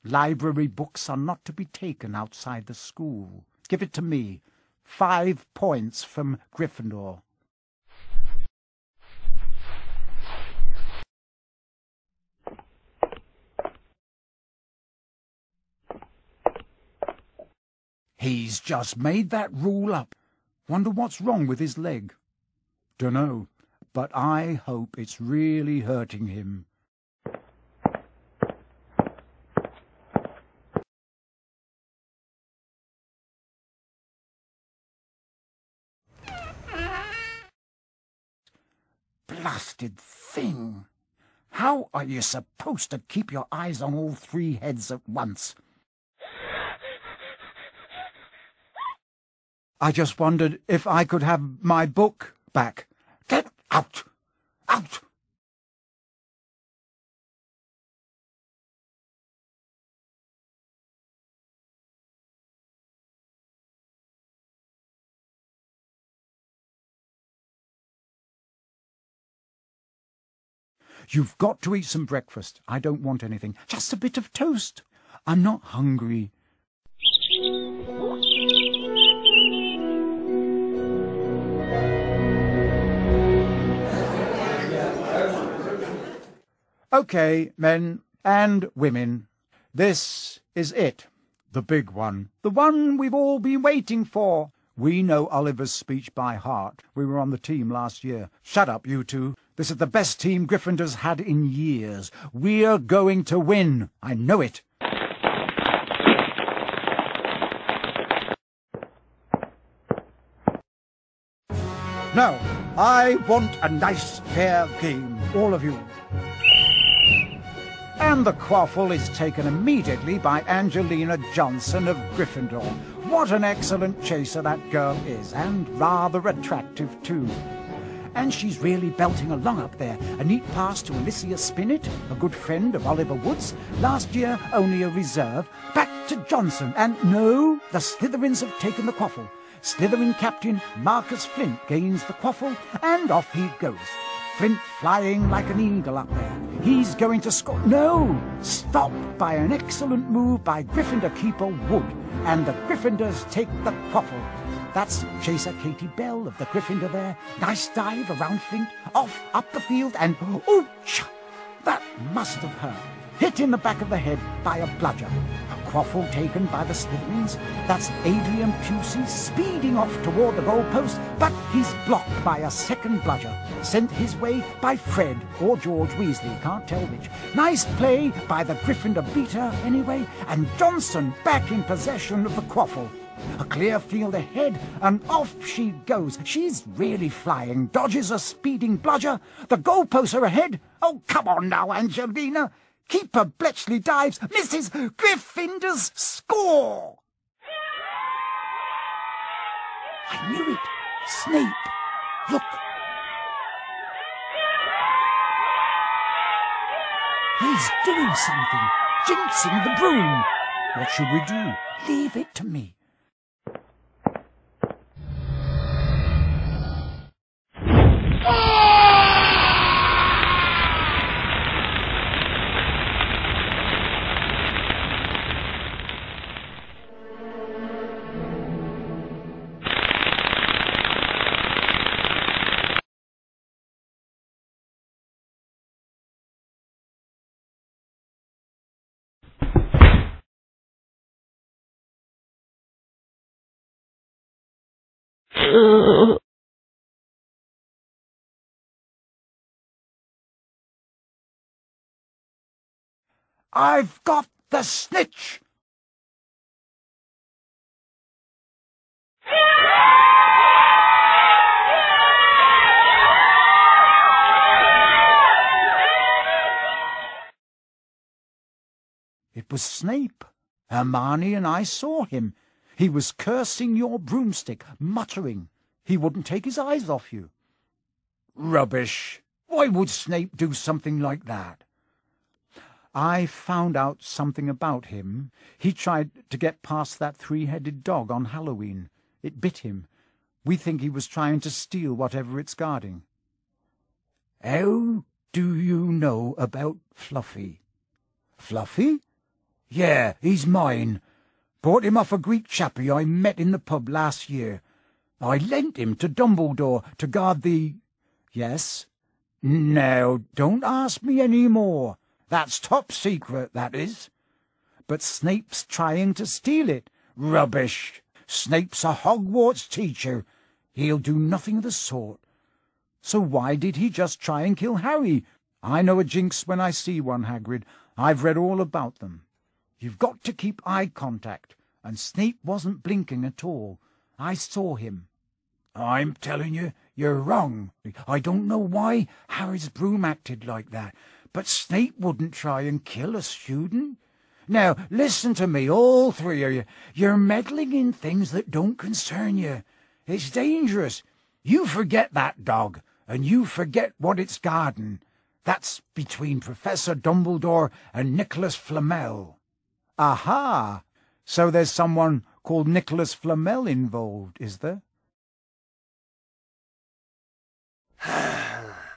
Library books are not to be taken outside the school. Give it to me. 5 points from Gryffindor. He's just made that rule up. Wonder what's wrong with his leg. Dunno, but I hope it's really hurting him. Blasted thing! How are you supposed to keep your eyes on all 3 heads at once? I just wondered if I could have my book back. Get out! Out! You've got to eat some breakfast. I don't want anything. Just a bit of toast. I'm not hungry. Okay, men and women, this is it, the big one, the one we've all been waiting for. We know Oliver's speech by heart. We were on the team last year. Shut up, you two. This is the best team Gryffindor's had in years. We're going to win. I know it. Now, I want a nice, fair game, all of you. And the quaffle is taken immediately by Angelina Johnson of Gryffindor. What an excellent chaser that girl is, and rather attractive too. And she's really belting along up there. A neat pass to Alicia Spinnet, a good friend of Oliver Wood's. Last year, only a reserve. Back to Johnson, and no, the Slytherins have taken the quaffle. Slytherin captain Marcus Flint gains the quaffle, and off he goes. Flint flying like an eagle up there. He's going to score. No! Stopped by an excellent move by Gryffindor keeper Wood. And the Gryffindors take the quaffle. That's Chaser Katie Bell of the Gryffindor there. Nice dive around Flint, off up the field, and ouch! That must have hurt. Hit in the back of the head by a bludger. A quaffle taken by the Slytherins. That's Adrian Pusey speeding off toward the goalpost, but he's blocked by a second bludger. Sent his way by Fred or George Weasley, can't tell which. Nice play by the Gryffindor beater, anyway, and Johnson back in possession of the quaffle. A clear field ahead, and off she goes. She's really flying, dodges a speeding bludger. The goalposts are ahead. Oh, come on now, Angelina. Keeper Bletchley dives, misses. Gryffindors score! I knew it. Snape. Look. He's doing something. Jinxing the broom. What should we do? Leave it to me. I've got the snitch! It was Snape. Hermione and I saw him. He was cursing your broomstick, muttering. He wouldn't take his eyes off you. Rubbish! Why would Snape do something like that? I found out something about him. He tried to get past that 3-headed dog on Halloween. It bit him. We think he was trying to steal whatever it's guarding. How do you know about Fluffy? Fluffy? Yeah, he's mine. Bought him off a Greek chappie I met in the pub last year. I lent him to Dumbledore to guard the... Yes? Now, don't ask me any more. That's top secret, that is. But Snape's trying to steal it. Rubbish. Snape's a Hogwarts teacher. He'll do nothing of the sort. So why did he just try and kill Harry? I know a jinx when I see one, Hagrid. I've read all about them. You've got to keep eye contact, and Snape wasn't blinking at all. I saw him. I'm telling you, you're wrong. I don't know why Harry's broom acted like that, but Snape wouldn't try and kill a student. Now, listen to me, all three of you. You're meddling in things that don't concern you. It's dangerous. You forget that dog, and you forget what it's guarding. That's between Professor Dumbledore and Nicholas Flamel. Aha! So there's someone called Nicholas Flamel involved, is there?